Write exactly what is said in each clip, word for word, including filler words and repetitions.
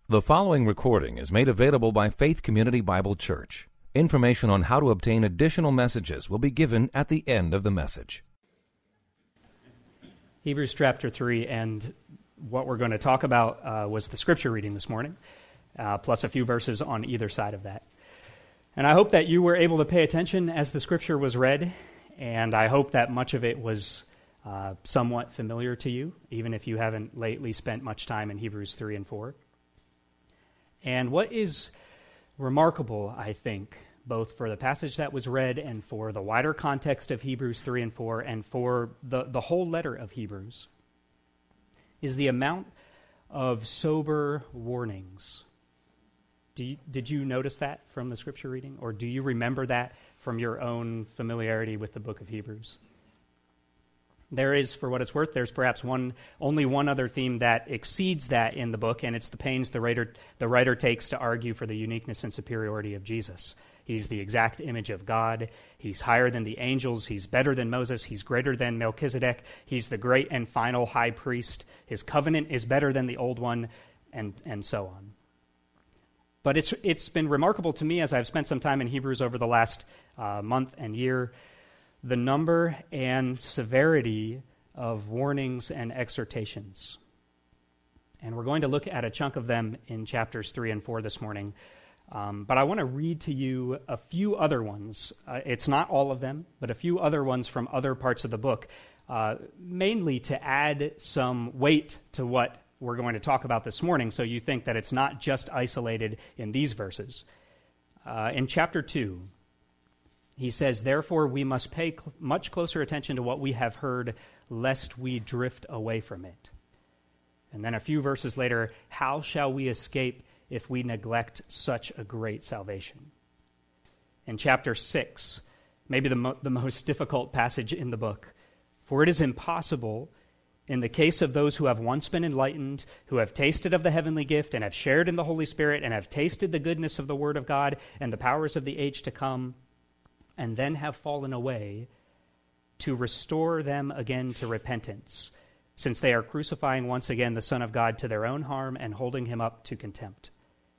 The following recording is made available by Faith Community Bible Church. Information on how to obtain additional messages will be given at the end of the message. Hebrews chapter three, and what we're going to talk about uh, was the scripture reading this morning, uh, plus a few verses on either side of that. And I hope that you were able to pay attention as the scripture was read, and I hope that much of it was uh, somewhat familiar to you, even if you haven't lately spent much time in Hebrews three and four. And what is remarkable, I think, both for the passage that was read and for the wider context of Hebrews three and four and for the, the whole letter of Hebrews, is the amount of sober warnings. Do you, did you notice that from the scripture reading? Or do you remember that from your own familiarity with the book of Hebrews? There is, for what it's worth, there's perhaps one, only one other theme that exceeds that in the book, and it's the pains the writer, the writer takes to argue for the uniqueness and superiority of Jesus. He's the exact image of God. He's higher than the angels. He's better than Moses. He's greater than Melchizedek. He's the great and final high priest. His covenant is better than the old one, and, and so on. But it's it's been remarkable to me as I've spent some time in Hebrews over the last uh, month and year, the number and severity of warnings and exhortations. And we're going to look at a chunk of them in chapters three and four this morning. Um, but I want to read to you a few other ones. Uh, it's not all of them, but a few other ones from other parts of the book, uh, mainly to add some weight to what we're going to talk about this morning, so you think that it's not just isolated in these verses. Uh, in chapter two, he says, "Therefore we must pay cl- much closer attention to what we have heard, lest we drift away from it." And then a few verses later, "How shall we escape if we neglect such a great salvation?" In chapter six, maybe the, mo- the most difficult passage in the book, "For it is impossible, in the case of those who have once been enlightened, who have tasted of the heavenly gift and have shared in the Holy Spirit and have tasted the goodness of the Word of God and the powers of the age to come, and then have fallen away, to restore them again to repentance, since they are crucifying once again the Son of God to their own harm and holding him up to contempt."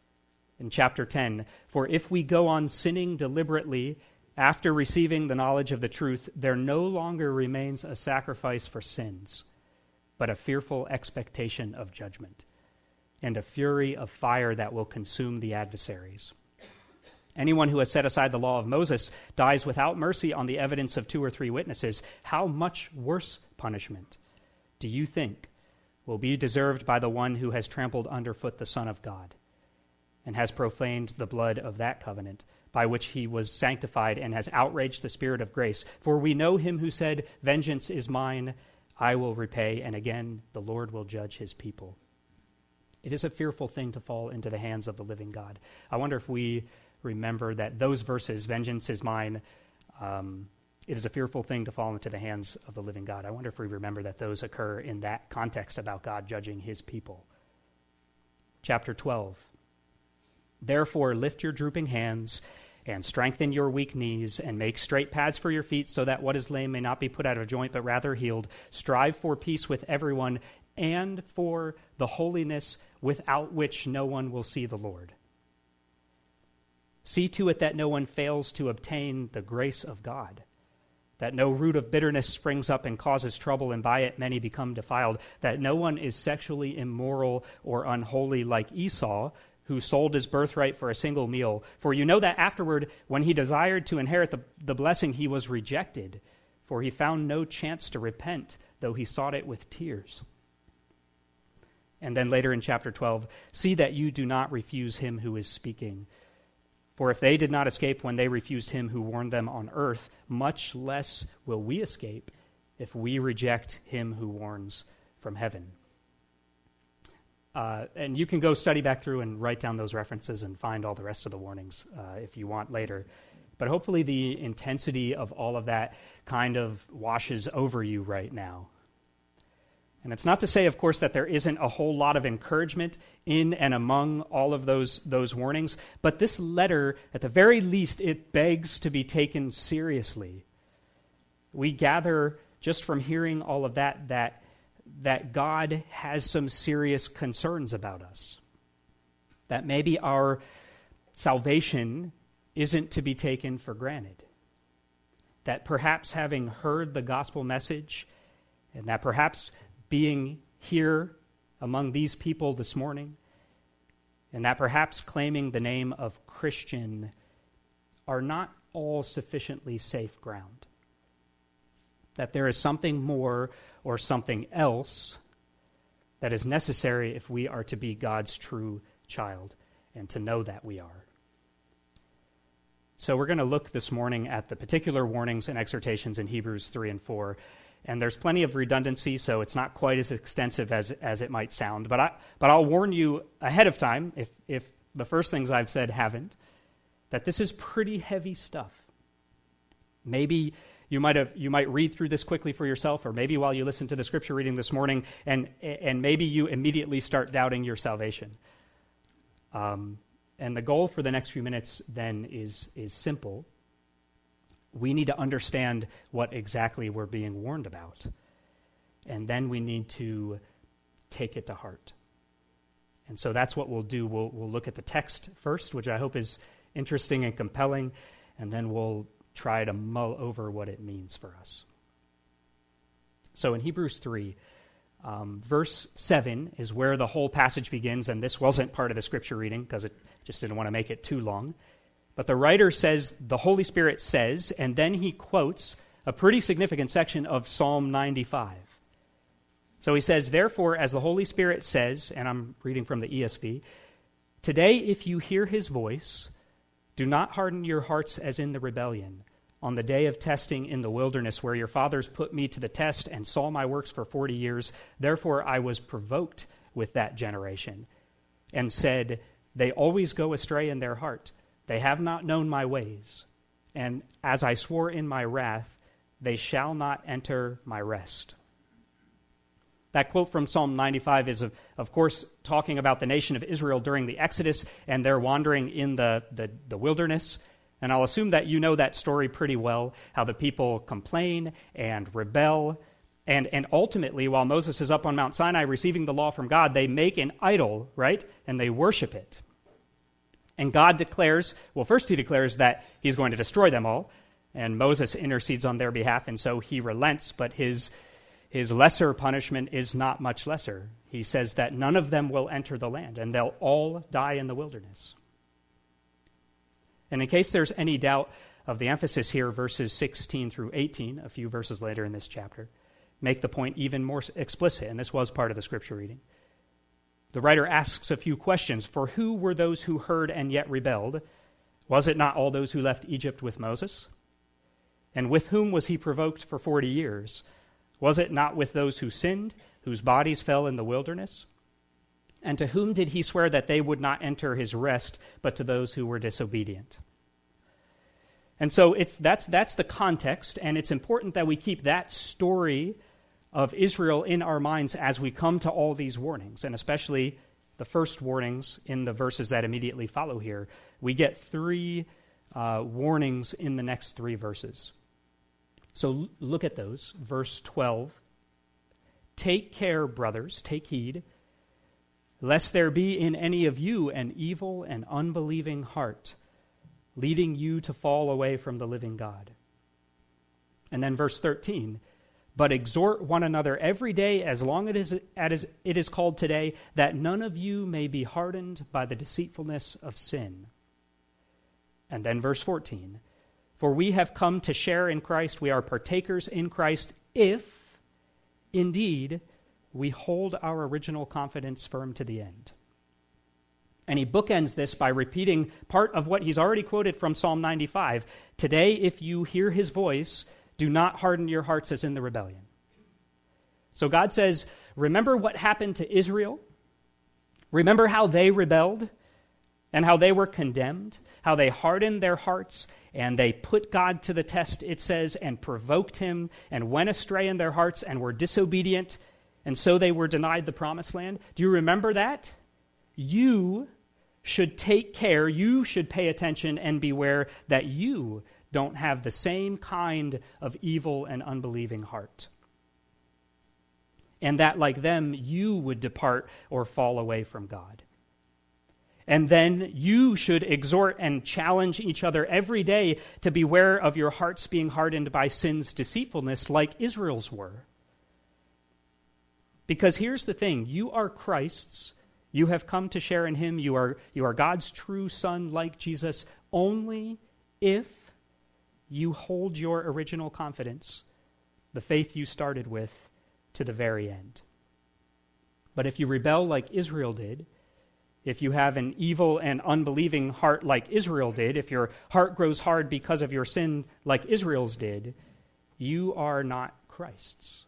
In chapter ten, "For if we go on sinning deliberately after receiving the knowledge of the truth, there no longer remains a sacrifice for sins, but a fearful expectation of judgment, and a fury of fire that will consume the adversaries. Anyone who has set aside the law of Moses dies without mercy on the evidence of two or three witnesses. How much worse punishment, do you think, will be deserved by the one who has trampled underfoot the Son of God, and has profaned the blood of that covenant, by which he was sanctified, and has outraged the Spirit of grace? For we know him who said, 'Vengeance is mine, I will repay,' and again, 'The Lord will judge his people.'" It is a fearful thing to fall into the hands of the living God. I wonder if we remember that those verses, "Vengeance is mine," um, it is a fearful thing to fall into the hands of the living God. I wonder if we remember that those occur in that context about God judging his people. Chapter twelve, "Therefore lift your drooping hands and strengthen your weak knees, and make straight paths for your feet, so that what is lame may not be put out of joint, but rather healed. Strive for peace with everyone, and for the holiness without which no one will see the Lord. See to it that no one fails to obtain the grace of God, that no root of bitterness springs up and causes trouble, and by it many become defiled, that no one is sexually immoral or unholy like Esau, who sold his birthright for a single meal. For you know that afterward, when he desired to inherit the, the blessing, he was rejected, for he found no chance to repent, though he sought it with tears." And then later in chapter twelve, "See that you do not refuse him who is speaking. For if they did not escape when they refused him who warned them on earth, much less will we escape if we reject him who warns from heaven." Uh, and you can go study back through and write down those references and find all the rest of the warnings uh, if you want later. But hopefully the intensity of all of that kind of washes over you right now. And it's not to say, of course, that there isn't a whole lot of encouragement in and among all of those, those warnings, but this letter, at the very least, it begs to be taken seriously. We gather just from hearing all of that that that God has some serious concerns about us. that maybe our salvation isn't to be taken for granted, that perhaps having heard the gospel message, and that perhaps being here among these people this morning, and that perhaps claiming the name of Christian are not all sufficiently safe ground. That there is something more or something else that is necessary if we are to be God's true child and to know that we are. So we're going to look this morning at the particular warnings and exhortations in Hebrews three and four. And there's plenty of redundancy, so it's not quite as extensive as as it might sound. But I but I'll warn you ahead of time, if if the first things I've said haven't, that this is pretty heavy stuff. Maybe you might have you might read through this quickly for yourself, or maybe while you listen to the scripture reading this morning, and and maybe you immediately start doubting your salvation. Um, and the goal for the next few minutes then is is simple. We need to understand what exactly we're being warned about. And then we need to take it to heart. And so that's what we'll do. We'll, we'll look at the text first, which I hope is interesting and compelling, and then we'll try to mull over what it means for us. So in Hebrews three, um, verse seven is where the whole passage begins, and this wasn't part of the scripture reading because it just didn't want to make it too long. But the writer says, the Holy Spirit says, and then he quotes a pretty significant section of Psalm ninety-five. So he says, therefore, as the Holy Spirit says, and I'm reading from the E S V, today if you hear his voice, do not harden your hearts as in the rebellion, on the day of testing in the wilderness, where your fathers put me to the test and saw my works for forty years. Therefore I was provoked with that generation, and said, they always go astray in their heart. They have not known my ways, and as I swore in my wrath, they shall not enter my rest. That quote from Psalm ninety-five is, of, of course, talking about the nation of Israel during the Exodus and their wandering in the, the, the wilderness. And I'll assume that you know that story pretty well, how the people complain and rebel. And, and ultimately, while Moses is up on Mount Sinai receiving the law from God, they make an idol, right? And they worship it. And God declares, well, first he declares that he's going to destroy them all, and Moses intercedes on their behalf, and so he relents, but his, his lesser punishment is not much lesser. He says that none of them will enter the land, and they'll all die in the wilderness. And in case there's any doubt of the emphasis here, verses sixteen through eighteen, a few verses later in this chapter, make the point even more explicit, and this was part of the scripture reading. The writer asks a few questions. For who were those who heard and yet rebelled? Was it not all those who left Egypt with Moses? And with whom was he provoked for forty years? Was it not with those who sinned, whose bodies fell in the wilderness? And to whom did he swear that they would not enter his rest, but to those who were disobedient? And so it's that's that's the context, and it's important that we keep that story of Israel in our minds as we come to all these warnings, and especially the first warnings in the verses that immediately follow here. We get three uh, warnings in the next three verses. So l- look at those. Verse twelve, take care, brothers, take heed, lest there be in any of you an evil and unbelieving heart, leading you to fall away from the living God. And then verse thirteen, but exhort one another every day as long as it is called today, that none of you may be hardened by the deceitfulness of sin. And then verse fourteen, for we have come to share in Christ, we are partakers in Christ, if indeed we hold our original confidence firm to the end. And he bookends this by repeating part of what he's already quoted from Psalm ninety-five. Today, if you hear his voice, do not harden your hearts as in the rebellion. So God says, remember what happened to Israel? Remember how they rebelled and how they were condemned, how they hardened their hearts and they put God to the test, it says, and provoked him and went astray in their hearts and were disobedient, and so they were denied the promised land. Do you remember that? You should take care, you should pay attention and beware that you don't have the same kind of evil and unbelieving heart. And that, like them, you would depart or fall away from God. And then you should exhort and challenge each other every day to beware of your hearts being hardened by sin's deceitfulness like Israel's were. Because here's the thing, you are Christ's. You have come to share in him. You are, you are God's true son like Jesus only if you hold your original confidence, the faith you started with, to the very end. But if you rebel like Israel did, if you have an evil and unbelieving heart like Israel did, if your heart grows hard because of your sin like Israel's did, you are not Christ's.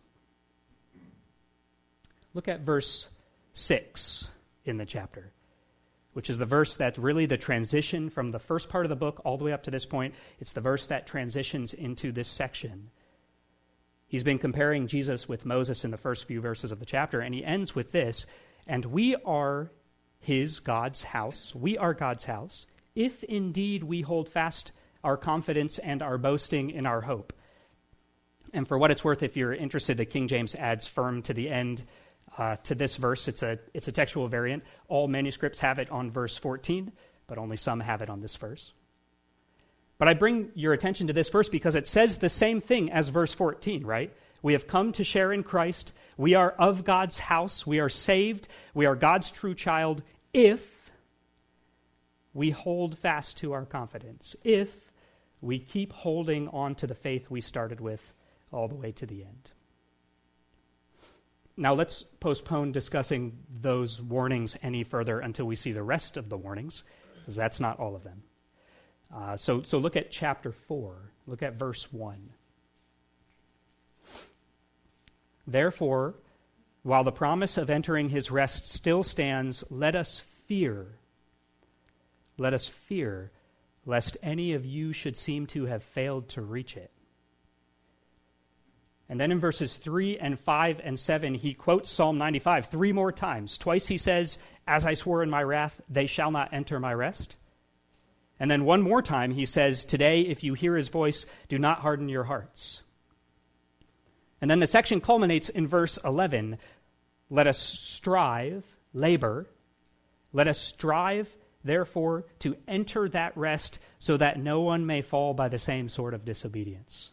Look at verse six in the chapter, which is the verse that really the transition from the first part of the book all the way up to this point. It's the verse that transitions into this section. He's been comparing Jesus with Moses in the first few verses of the chapter, and he ends with this, and we are his, God's house. We are God's house, if indeed we hold fast our confidence and our boasting in our hope. And for what it's worth, if you're interested, the King James adds firm to the end uh, to this verse. It's a, it's a textual variant. All manuscripts have it on verse fourteen, but only some have it on this verse. But I bring your attention to this verse because it says the same thing as verse fourteen, right? We have come to share in Christ. We are of God's house. We are saved. We are God's true child if we hold fast to our confidence, if we keep holding on to the faith we started with all the way to the end. Now let's postpone discussing those warnings any further until we see the rest of the warnings, because that's not all of them. Uh, so, so look at chapter four. Look at verse one. Therefore, while the promise of entering his rest still stands, let us fear. Let us fear, lest any of you should seem to have failed to reach it. And then in verses three and five and seven, he quotes Psalm ninety-five three more times. Twice he says, as I swore in my wrath, they shall not enter my rest. And then one more time he says, today, if you hear his voice, do not harden your hearts. And then the section culminates in verse eleven. Let us strive, labor. Let us strive, therefore, to enter that rest so that no one may fall by the same sort of disobedience.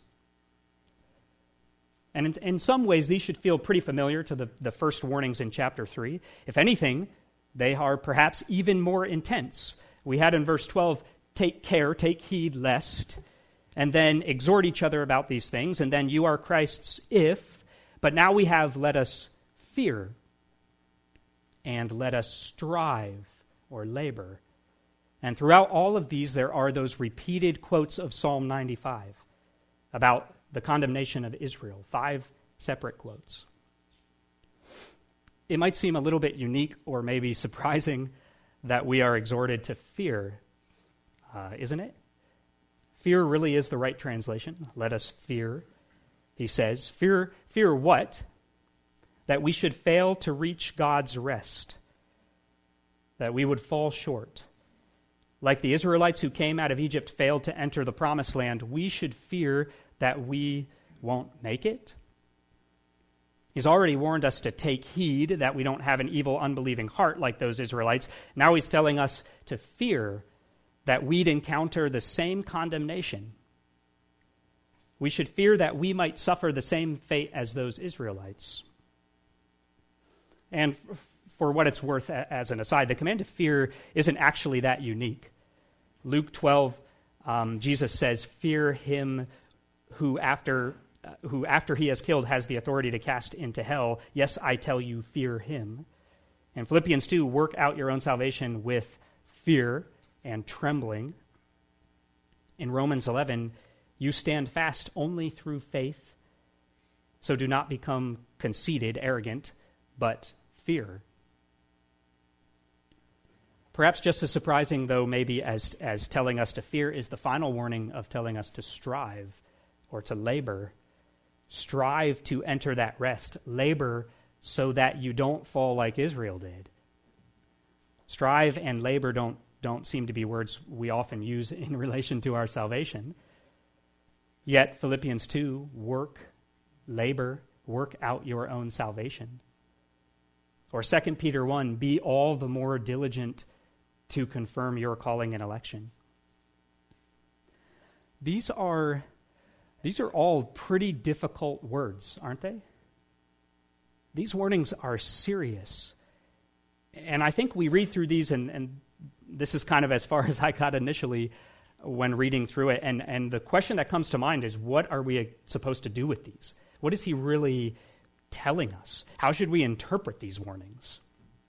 And in, in some ways, these should feel pretty familiar to the, the first warnings in chapter three. If anything, they are perhaps even more intense. We had in verse twelve, take care, take heed, lest, and then exhort each other about these things, and then you are Christ's if, but now we have let us fear, and let us strive, or labor. And throughout all of these, there are those repeated quotes of Psalm ninety-five about the condemnation of Israel, five separate quotes. It might seem a little bit unique or maybe surprising that we are exhorted to fear, uh, isn't it? Fear really is the right translation. Let us fear, he says. Fear, fear what? That we should fail to reach God's rest, that we would fall short. Like the Israelites who came out of Egypt failed to enter the promised land, we should fear that we won't make it. He's already warned us to take heed that we don't have an evil, unbelieving heart like those Israelites. Now he's telling us to fear that we'd encounter the same condemnation. We should fear that we might suffer the same fate as those Israelites. And for what it's worth, as an aside, the command to fear isn't actually that unique. Luke twelve, um, Jesus says, fear him who after uh, who after he has killed has the authority to cast into hell. Yes, I tell you, fear him. In Philippians two, work out your own salvation with fear and trembling. In Romans eleven, you stand fast only through faith. So do not become conceited, arrogant, but fear. Perhaps just as surprising, though, maybe as, as telling us to fear is the final warning of telling us to strive or to labor. Strive to enter that rest. Labor so that you don't fall like Israel did. Strive and labor don't, don't seem to be words we often use in relation to our salvation. Yet Philippians two, work, labor, work out your own salvation. Or Second Peter one, be all the more diligent to confirm your calling and election. These are, these are all pretty difficult words, aren't they? These warnings are serious. And I think we read through these, and, and this is kind of as far as I got initially when reading through it. And, and the question that comes to mind is, what are we supposed to do with these? What is he really telling us? How should we interpret these warnings?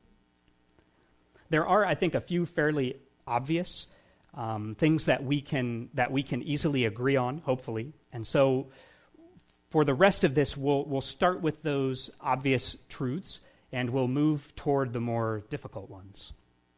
There are, I think, a few fairly obvious um, things that we can that we can easily agree on, hopefully. And so for the rest of this, we'll we'll start with those obvious truths, and we'll move toward the more difficult ones.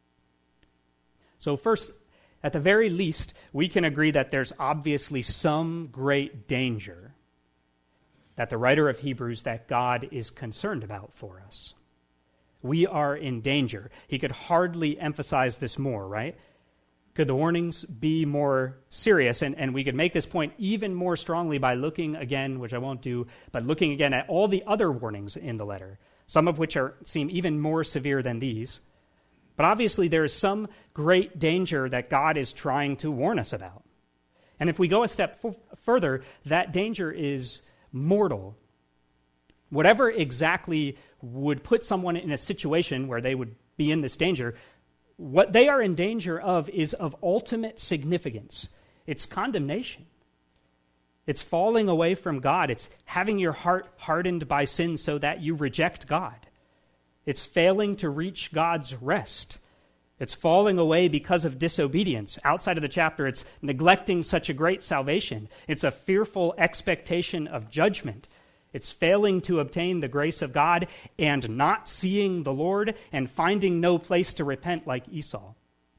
So first, at the very least, we can agree that there's obviously some great danger that the writer of Hebrews, that God is concerned about for us. We are in danger. He could hardly emphasize this more, right? Could the warnings be more serious? And, and we could make this point even more strongly by looking again, which I won't do, but looking again at all the other warnings in the letter, some of which are seem even more severe than these. But obviously there is some great danger that God is trying to warn us about. And if we go a step f- further, that danger is mortal. Whatever exactly would put someone in a situation where they would be in this danger, what they are in danger of is of ultimate significance. It's condemnation. It's falling away from God. It's having your heart hardened by sin so that you reject God. It's failing to reach God's rest. It's falling away because of disobedience. Outside of the chapter, it's neglecting such a great salvation. It's a fearful expectation of judgment. It's failing to obtain the grace of God and not seeing the Lord and finding no place to repent like Esau.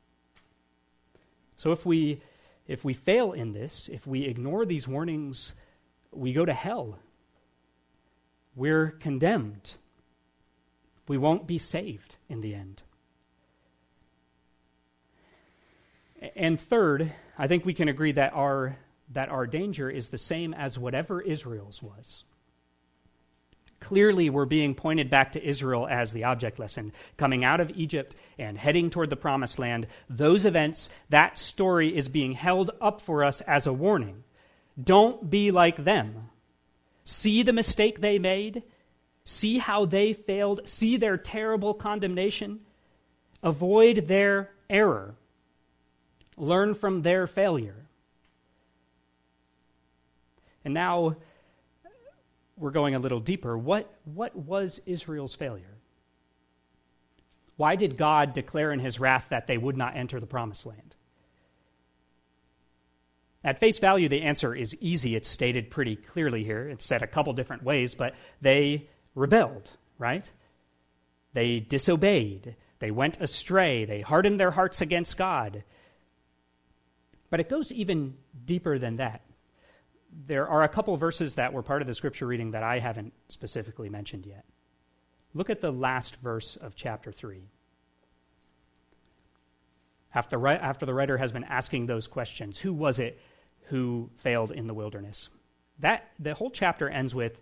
So if we if we fail in this, if we ignore these warnings, we go to hell. We're condemned. We won't be saved in the end. And third, I think we can agree that our that our danger is the same as whatever Israel's was. Clearly, we're being pointed back to Israel as the object lesson. Coming out of Egypt and heading toward the promised land, those events, that story is being held up for us as a warning. Don't be like them. See the mistake they made. See how they failed. See their terrible condemnation. Avoid their error. Learn from their failure. And now we're going a little deeper. What, what was Israel's failure? Why did God declare in his wrath that they would not enter the promised land? At face value, the answer is easy. It's stated pretty clearly here. It's said a couple different ways, but they rebelled, right? They disobeyed. They went astray. They hardened their hearts against God. But it goes even deeper than that. There are a couple verses that were part of the scripture reading that I haven't specifically mentioned yet. Look at the last verse of chapter three. After, after the writer has been asking those questions, who was it who failed in the wilderness? That the whole chapter ends with,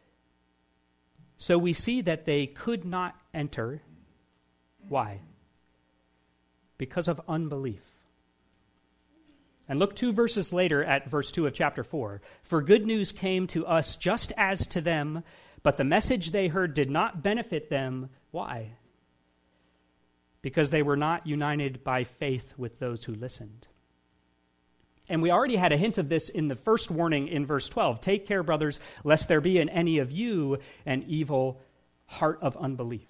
so we see that they could not enter. Why? Because of unbelief. And look two verses later at verse two of chapter four. For good news came to us just as to them, but the message they heard did not benefit them. Why? Because they were not united by faith with those who listened. And we already had a hint of this in the first warning in verse twelve. Take care, brothers, lest there be in any of you an evil heart of unbelief.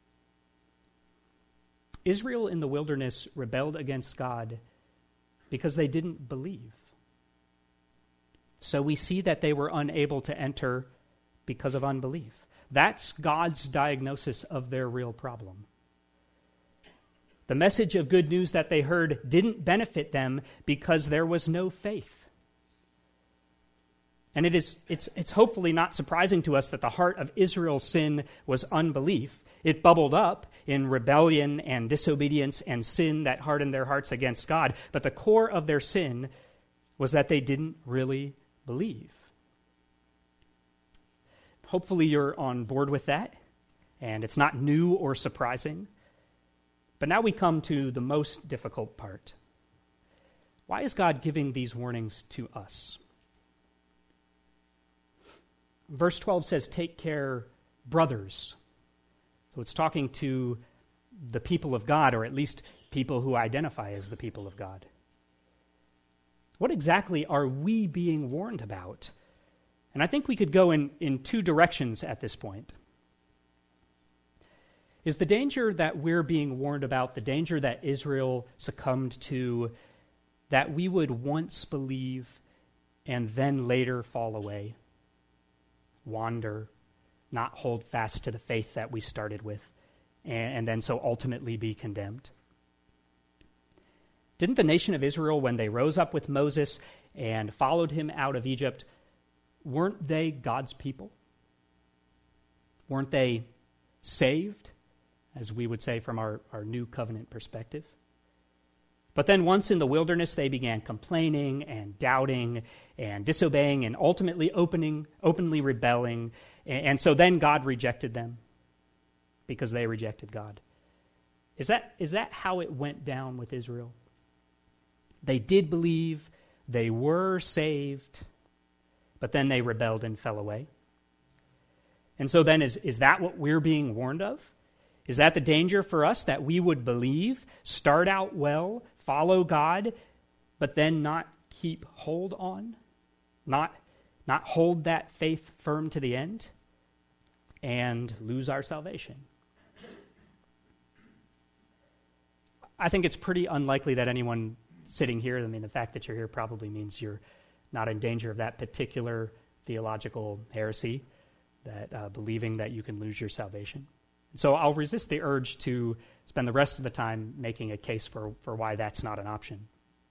Israel in the wilderness rebelled against God because they didn't believe. So we see that they were unable to enter because of unbelief. That's God's diagnosis of their real problem. The message of good news that they heard didn't benefit them because there was no faith. And it is, it's, it's hopefully not surprising to us that the heart of Israel's sin was unbelief. It bubbled up in rebellion and disobedience and sin that hardened their hearts against God. But the core of their sin was that they didn't really believe. Hopefully you're on board with that, and it's not new or surprising. But now we come to the most difficult part. Why is God giving these warnings to us? Verse twelve says, "Take care, brothers." So it's talking to the people of God, or at least people who identify as the people of God. What exactly are we being warned about? And I think we could go in, in two directions at this point. Is the danger that we're being warned about the danger that Israel succumbed to, that we would once believe and then later fall away, wander, not hold fast to the faith that we started with, and, and then so ultimately be condemned? Didn't the nation of Israel, when they rose up with Moses and followed him out of Egypt, weren't they God's people? Weren't they saved, as we would say from our, our new covenant perspective? But then once in the wilderness, they began complaining and doubting and disobeying and ultimately opening, openly rebelling. And, and so then God rejected them because they rejected God. Is that, is that how it went down with Israel? They did believe, they were saved, but then they rebelled and fell away. And so then is, is that what we're being warned of? Is that the danger for us, that we would believe, start out well, follow God, but then not keep hold on, not, not hold that faith firm to the end, and lose our salvation? I think it's pretty unlikely that anyone sitting here, I mean, the fact that you're here probably means you're not in danger of that particular theological heresy, that uh, believing that you can lose your salvation. So I'll resist the urge to spend the rest of the time making a case for, for why that's not an option.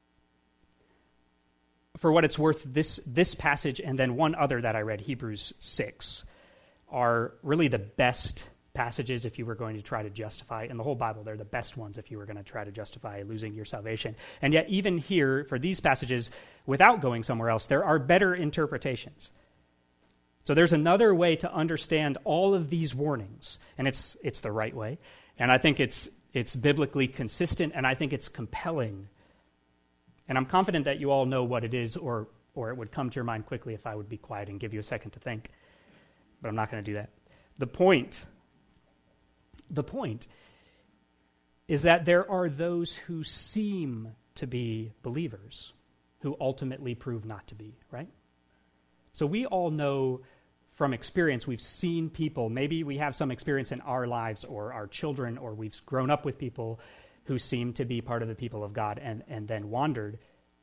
For what it's worth, this, this passage and then one other that I read, Hebrews six, are really the best passages if you were going to try to justify, in the whole Bible, they're the best ones if you were going to try to justify losing your salvation. And yet even here, for these passages, without going somewhere else, there are better interpretations. So there's another way to understand all of these warnings, and it's it's the right way. And I think it's it's biblically consistent, and I think it's compelling. And I'm confident that you all know what it is, or or it would come to your mind quickly if I would be quiet and give you a second to think. But I'm not going to do that. The point, the point is that there are those who seem to be believers who ultimately prove not to be, right? So we all know from experience, we've seen people, maybe we have some experience in our lives or our children, or we've grown up with people who seem to be part of the people of God and, and then wandered.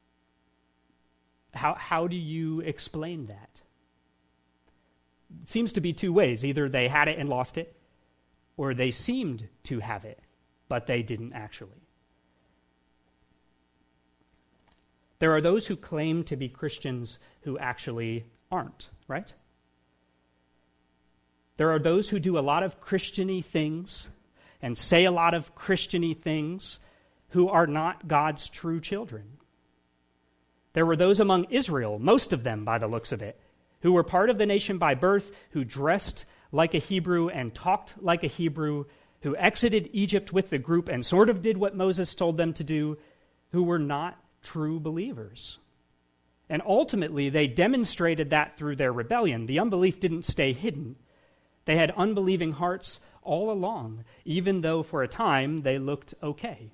How, how do you explain that? It seems to be two ways. Either they had it and lost it, or they seemed to have it, but they didn't actually. There are those who claim to be Christians who actually aren't, right? There are those who do a lot of Christian-y things and say a lot of Christian-y things who are not God's true children. There were those among Israel, most of them by the looks of it, who were part of the nation by birth, who dressed like a Hebrew and talked like a Hebrew, who exited Egypt with the group and sort of did what Moses told them to do, who were not true believers. And ultimately, they demonstrated that through their rebellion. The unbelief didn't stay hidden. They had unbelieving hearts all along, even though for a time they looked okay.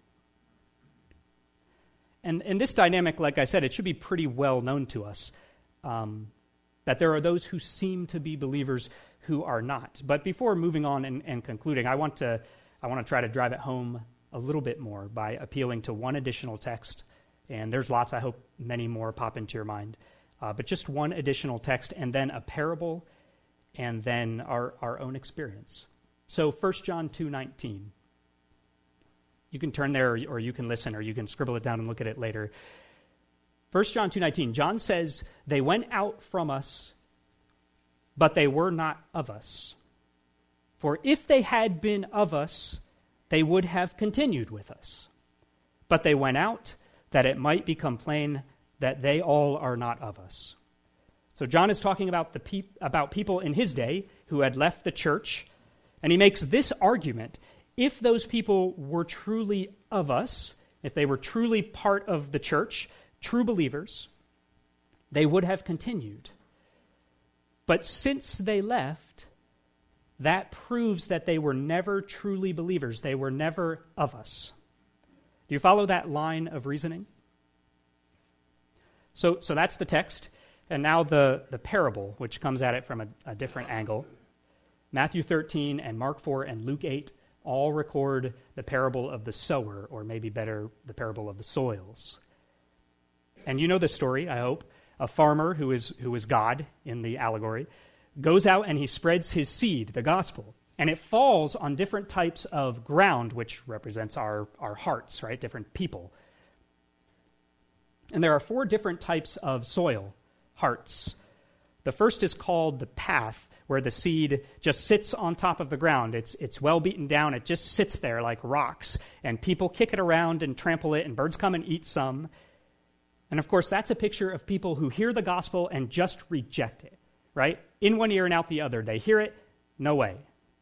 And, and this dynamic, like I said, it should be pretty well known to us, um, that there are those who seem to be believers who are not. But before moving on and, and concluding, I want to I want to try to drive it home a little bit more by appealing to one additional text. And there's lots, I hope many more pop into your mind. Uh, but just one additional text, and then a parable, and then our, our own experience. So First John two nineteen. You can turn there, or, or you can listen, or you can scribble it down and look at it later. First John two nineteen, John says, "They went out from us, but they were not of us. For if they had been of us, they would have continued with us. But they went out, that it might become plain that they all are not of us." So John is talking about the peop- about people in his day who had left the church, and he makes this argument if those people were truly of us, if they were truly part of the church, true believers, they would have continued. But since they left, that proves that they were never truly believers. They were never of us. Do you follow that line of reasoning? So, so that's the text. And now the, the parable, which comes at it from a, a different angle. Matthew thirteen and Mark four and Luke eight all record the parable of the sower, or maybe better, the parable of the soils. And you know the story, I hope. A farmer who is who is God in the allegory goes out and he spreads his seed, the gospel, and it falls on different types of ground, which represents our, our hearts, right? Different people. And there are four different types of soil, hearts. The first is called the path, where the seed just sits on top of the ground. It's it's well beaten down. It just sits there like rocks, and people kick it around and trample it, and birds come and eat some. And of course, that's a picture of people who hear the gospel and just reject it, right? In one ear and out the other. They hear it, no way.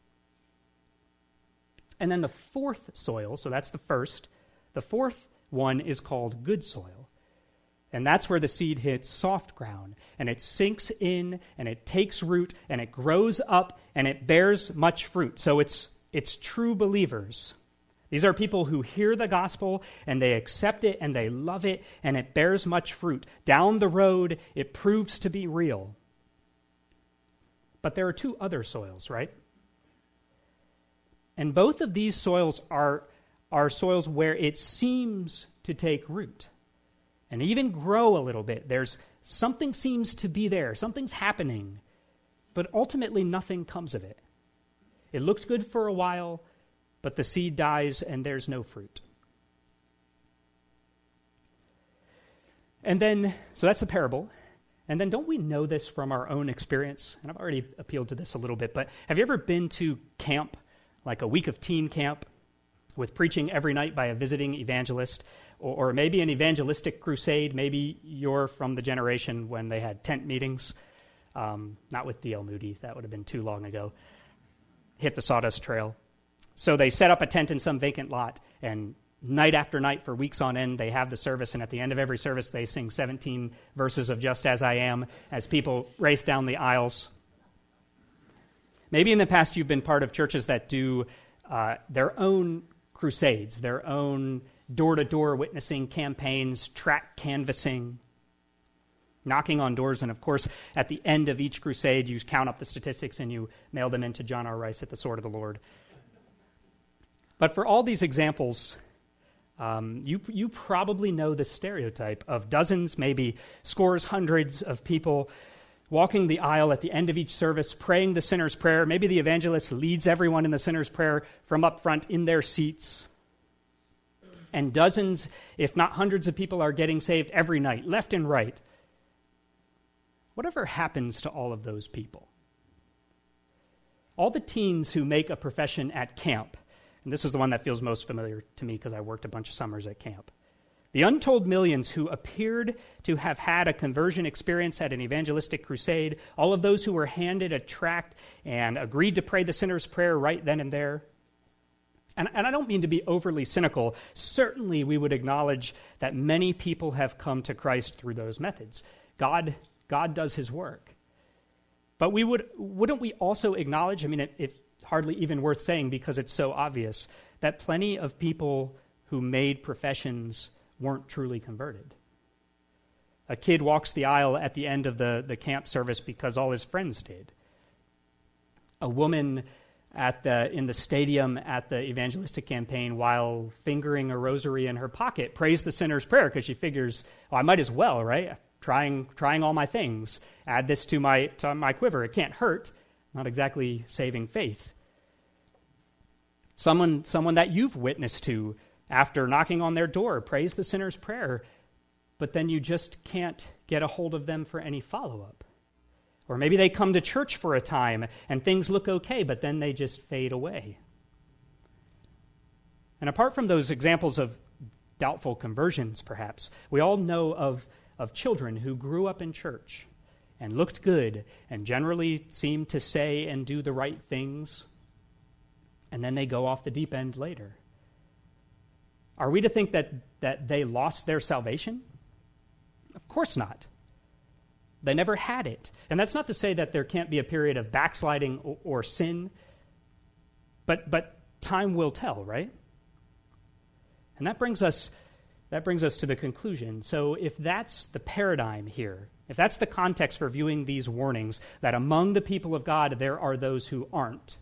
And then the fourth soil, so that's the first, the fourth one is called good soil. And that's where the seed hits soft ground, and it sinks in, and it takes root, and it grows up, and it bears much fruit. So it's it's true believers. These are people who hear the gospel, and they accept it, and they love it, and it bears much fruit. Down the road, it proves to be real. But there are two other soils, right? And both of these soils are, are soils where it seems to take root and even grow a little bit. There's something seems to be there. Something's happening. But ultimately, nothing comes of it. It looks good for a while, but the seed dies and there's no fruit. And then, so that's a parable. And then don't we know this from our own experience? And I've already appealed to this a little bit, but have you ever been to camp, like a week of teen camp, with preaching every night by a visiting evangelist? Or maybe an evangelistic crusade. Maybe you're from the generation when they had tent meetings. Um, not with D L Moody. That would have been too long ago. Hit the sawdust trail. So they set up a tent in some vacant lot, and night after night for weeks on end, they have the service, and at the end of every service, they sing seventeen verses of Just As I Am as people race down the aisles. Maybe in the past you've been part of churches that do uh, their own crusades, their own door-to-door witnessing campaigns, tract canvassing, knocking on doors, and of course, at the end of each crusade, you count up the statistics and you mail them into John R. Rice at the Sword of the Lord. But for all these examples, um, you you probably know the stereotype of dozens, maybe scores, hundreds of people walking the aisle at the end of each service, praying the sinner's prayer. Maybe the evangelist leads everyone in the sinner's prayer from up front in their seats. And dozens, if not hundreds of people are getting saved every night, left and right. Whatever happens to all of those people? All the teens who make a profession at camp, and this is the one that feels most familiar to me because I worked a bunch of summers at camp. The untold millions who appeared to have had a conversion experience at an evangelistic crusade, all of those who were handed a tract and agreed to pray the sinner's prayer right then and there. And, and I don't mean to be overly cynical. Certainly we would acknowledge that many people have come to Christ through those methods. God, God does his work. But we would, wouldn't we also acknowledge, I mean, it, it's hardly even worth saying because it's so obvious, that plenty of people who made professions weren't truly converted. A kid walks the aisle at the end of the, the camp service because all his friends did. A woman at the in the stadium at the evangelistic campaign, while fingering a rosary in her pocket, prays the sinner's prayer because she figures, oh, I might as well, right? Trying trying all my things. Add this to my to my quiver. It can't hurt. Not exactly saving faith. Someone someone that you've witnessed to, after knocking on their door, prays the sinner's prayer, but then you just can't get a hold of them for any follow-up. Or maybe they come to church for a time and things look okay, but then they just fade away. And apart from those examples of doubtful conversions, perhaps, we all know of, of children who grew up in church and looked good and generally seemed to say and do the right things, and then they go off the deep end later. Are we to think that, that they lost their salvation? Of course not. They never had it. And that's not to say that there can't be a period of backsliding or, or sin, but but time will tell, right? And that brings us that brings us to the conclusion. So if that's the paradigm here, if that's the context for viewing these warnings, that among the people of God there are those who aren't,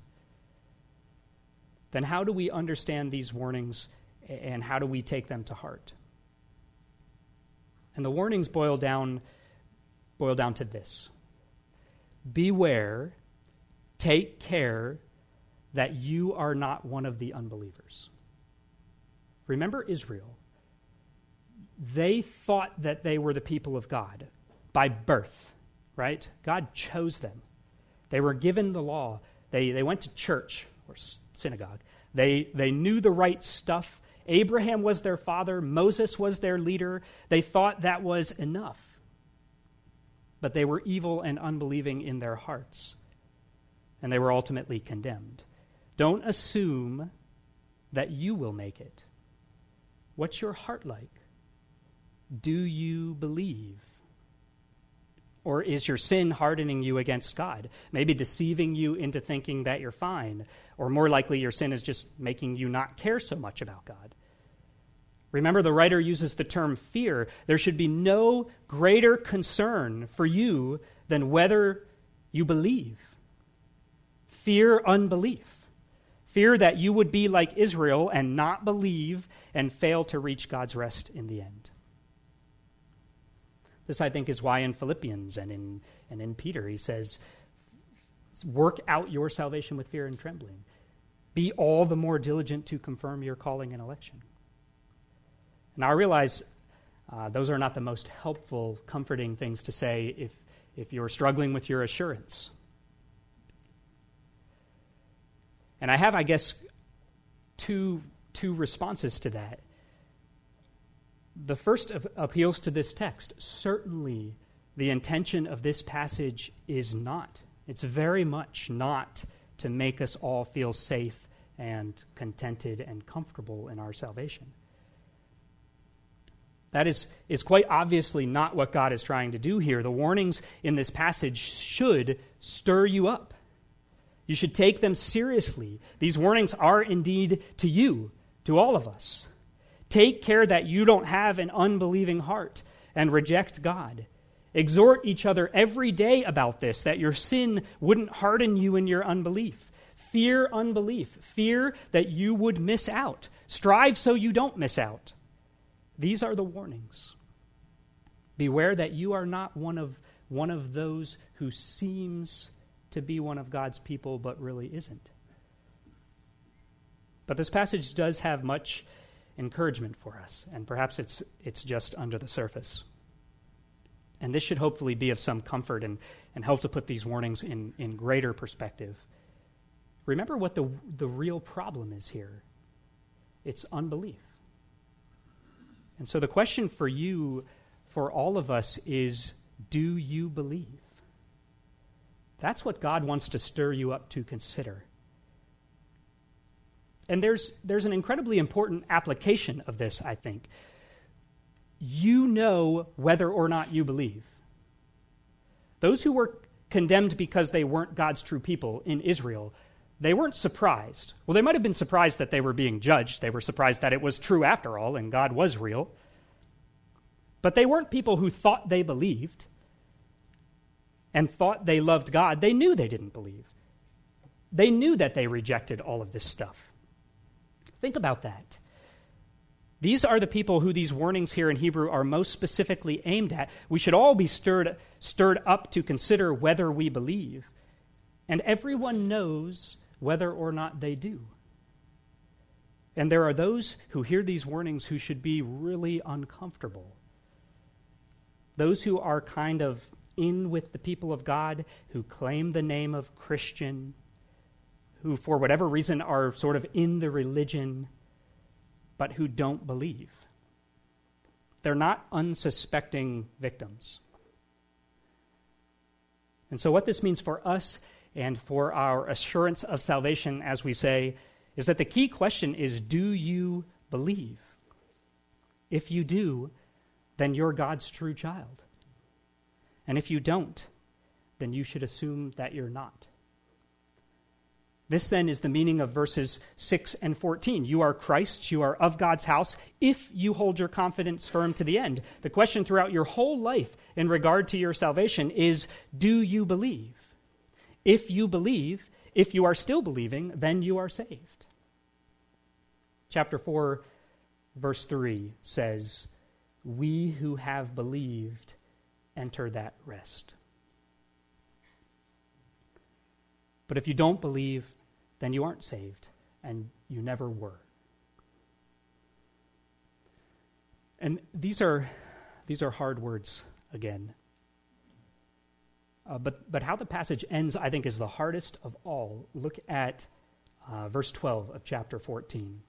then how do we understand these warnings and how do we take them to heart? And the warnings boil down boil down to this. Beware, take care that you are not one of the unbelievers. Remember Israel. They thought that they were the people of God by birth, right? God chose them. They were given the law. They, they went to church or synagogue. They, they knew the right stuff. Abraham was their father. Moses was their leader. They thought that was enough. But they were evil and unbelieving in their hearts, and they were ultimately condemned. Don't assume that you will make it. What's your heart like? Do you believe? Or is your sin hardening you against God? Maybe deceiving you into thinking that you're fine. Or more likely, your sin is just making you not care so much about God. Remember, the writer uses the term fear. There should be no greater concern for you than whether you believe. Fear unbelief. Fear that you would be like Israel and not believe and fail to reach God's rest in the end. This, I think, is why in Philippians and in, and in Peter he says, work out your salvation with fear and trembling. Be all the more diligent to confirm your calling and election. Now, I realize uh, those are not the most helpful, comforting things to say if, if you're struggling with your assurance. And I have, I guess, two, two responses to that. The first ap- appeals to this text. Certainly, the intention of this passage is not, it's very much not to make us all feel safe and contented and comfortable in our salvation. That is, is quite obviously not what God is trying to do here. The warnings in this passage should stir you up. You should take them seriously. These warnings are indeed to you, to all of us. Take care that you don't have an unbelieving heart and reject God. Exhort each other every day about this, that your sin wouldn't harden you in your unbelief. Fear unbelief. Fear that you would miss out. Strive so you don't miss out. These are the warnings. Beware that you are not one of, one of those who seems to be one of God's people but really isn't. But this passage does have much encouragement for us, and perhaps it's it's just under the surface. And this should hopefully be of some comfort and, and help to put these warnings in, in greater perspective. Remember what the the real problem is here. It's unbelief. And so the question for you, for all of us, is, do you believe? That's what God wants to stir you up to consider. And there's there's an incredibly important application of this, I think. You know whether or not you believe. Those who were condemned because they weren't God's true people in Israel, they weren't surprised. Well, they might have been surprised that they were being judged. They were surprised that it was true after all, and God was real. But they weren't people who thought they believed and thought they loved God. They knew they didn't believe. They knew that they rejected all of this stuff. Think about that. These are the people who these warnings here in Hebrew are most specifically aimed at. We should all be stirred, stirred up to consider whether we believe. And everyone knows whether or not they do. And there are those who hear these warnings who should be really uncomfortable. Those who are kind of in with the people of God, who claim the name of Christian, who for whatever reason are sort of in the religion, but who don't believe. They're not unsuspecting victims. And so what this means for us and for our assurance of salvation, as we say, is that the key question is, do you believe? If you do, then you're God's true child. And if you don't, then you should assume that you're not. This then is the meaning of verses six and fourteen. You are Christ's, you are of God's house, if you hold your confidence firm to the end. The question throughout your whole life in regard to your salvation is, do you believe? If you believe, if you are still believing, then you are saved. Chapter four, verse three says, we who have believed enter that rest. But if you don't believe, then you aren't saved, and you never were. And these are these are hard words again. Uh, but but how the passage ends, I think, is the hardest of all. Look at uh, verse twelve of chapter fourteen.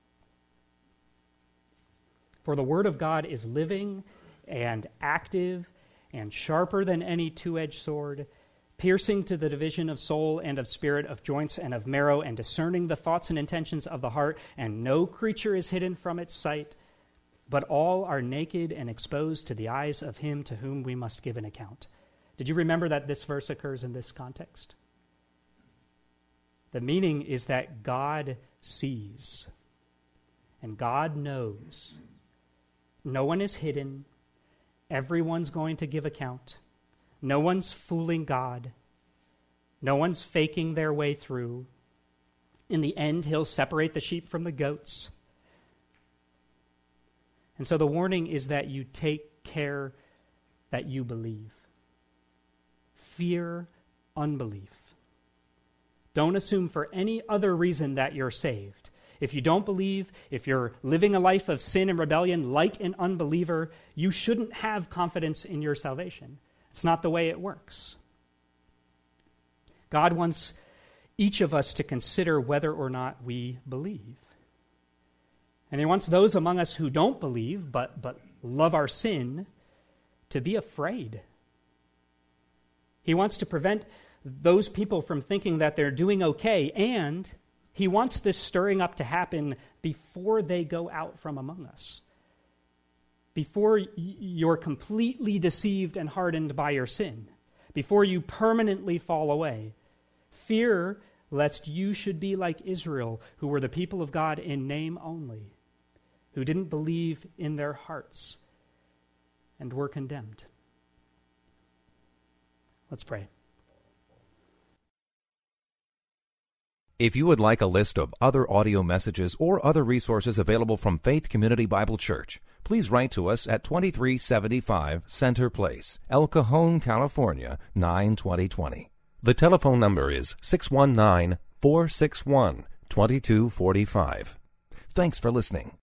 For the word of God is living and active and sharper than any two-edged sword, piercing to the division of soul and of spirit, of joints and of marrow, and discerning the thoughts and intentions of the heart. And no creature is hidden from its sight, but all are naked and exposed to the eyes of him to whom we must give an account. Did you remember that this verse occurs in this context? The meaning is that God sees and God knows. No one is hidden. Everyone's going to give account. No one's fooling God. No one's faking their way through. In the end, he'll separate the sheep from the goats. And so the warning is that you take care that you believe. Fear unbelief. Don't assume for any other reason that you're saved. If you don't believe, if you're living a life of sin and rebellion like an unbeliever, you shouldn't have confidence in your salvation. It's not the way it works. God wants each of us to consider whether or not we believe. And he wants those among us who don't believe but, but love our sin to be afraid. He wants to prevent those people from thinking that they're doing okay, and he wants this stirring up to happen before they go out from among us. Before you're completely deceived and hardened by your sin. Before you permanently fall away. Fear lest you should be like Israel, who were the people of God in name only, who didn't believe in their hearts and were condemned. Let's pray. If you would like a list of other audio messages or other resources available from Faith Community Bible Church, please write to us at twenty-three seventy-five Center Place, El Cajon, California, nine twenty twenty. The telephone number is six one nine, four six one, two two four five. Thanks for listening.